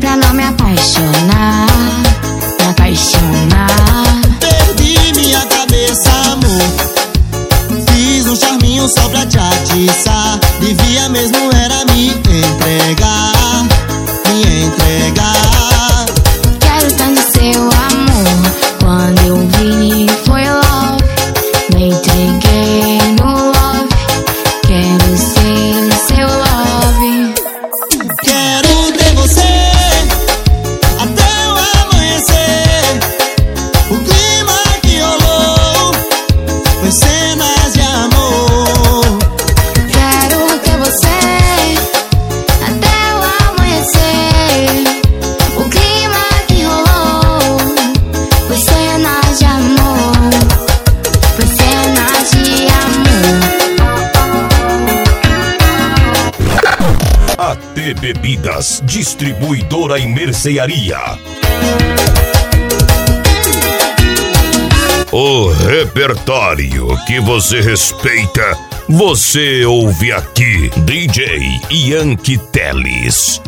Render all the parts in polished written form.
pra não me apaixonar, me apaixonar. Perdi minha cabeça, amor. Fiz um charminho só pra te atiçar. Devia mesmo era me entregar, me entregar. Quero tanto seu amor. Quando eu vi foi love. Me entreguei no love. Quero ser seu love. Quero ter você até o amanhecer. O clima que rolou foi cenas de amor. Quero ter você até o amanhecer. O clima que rolou foi cenas de amor. Foi cenas de amor. AT Bebidas, distribuidora e mercearia. O repertório que você respeita, você ouve aqui. DJ Yankee Teles.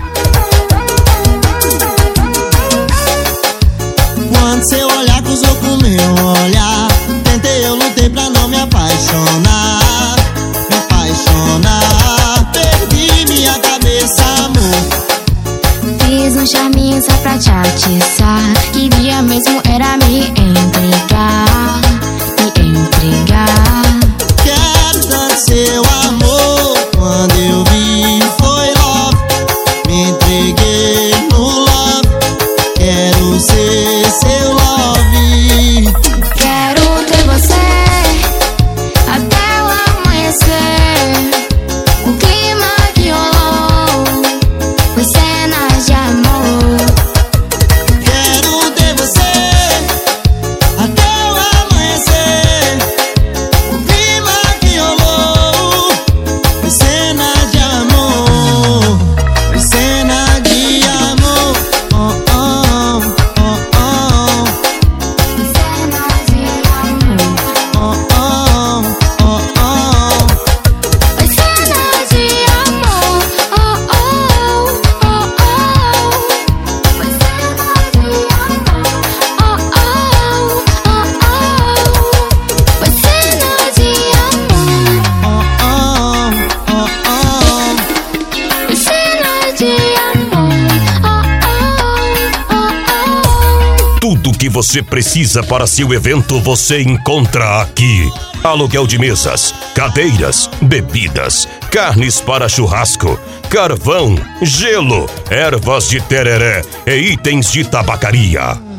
Quando seu olhar cruzou com meu olhar, tentei, eu lutei pra não me apaixonar, me apaixonar. Perdi minha cabeça, amor. Fiz um charminho só pra te atiçar. Queria mesmo era me entregar, me entregar. Quero tanto seu amor. Quando eu vi foi love. Me entreguei no love. Quero ser seu love. Quero ter você até o amanhecer. O clima que rolou foi cenas de amor. Quero ter você até o amanhecer. O clima que rolou foi cena de amor. Foi cena de amor. Oh, oh, oh, oh. Foi cenas de amor. Oh, oh, oh, oh. Foi cenas de amor. Oh, oh, oh, oh. Foi cenas de amor. Oh, oh, oh, oh. Foi cenas de amor. Oh, oh, oh, oh. Foi cenas de amor. Oh, oh, oh, oh. Tudo que você precisa para seu evento você encontra aqui. Aluguel de mesas, cadeiras, bebidas, carnes para churrasco, carvão, gelo, ervas de tereré e itens de tabacaria.